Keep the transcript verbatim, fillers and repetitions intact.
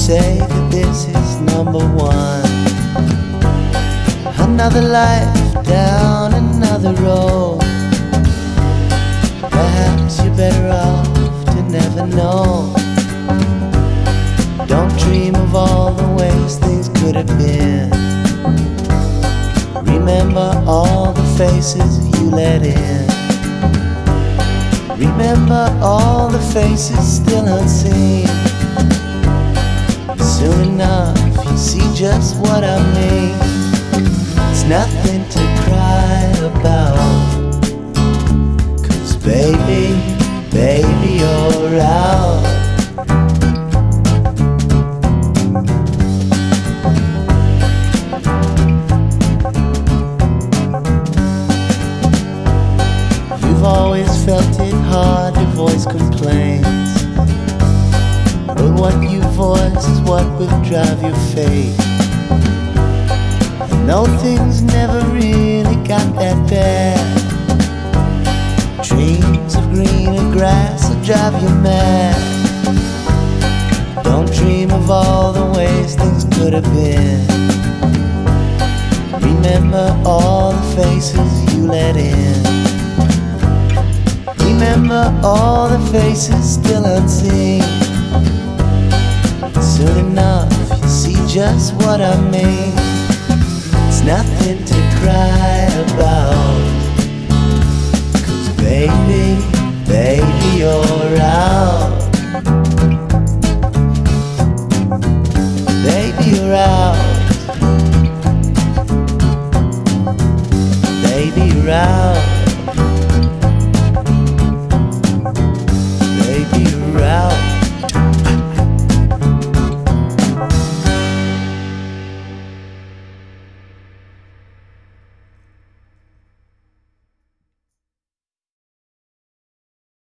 say that this is number one. Another life down another road. Perhaps you're better off to never know. Don't dream of all the ways things could have been. Remember all the faces you let in. Remember all the faces still unseen. Soon enough you'll see just what I mean. It's nothing to cry about, 'cause baby, baby, you're out. You've always felt it hard to voice complaints, but what you voice is what will drive your fate. And though things never really got that bad, dreams of greener grass will drive you mad. Don't dream of all the ways things could have been. Remember all the faces you let in. Remember all the faces still unseen. Soon enough you'll see just what I mean. It's nothing to cry about, 'cause baby, baby, you're out. Baby, you're out. Baby, you're out.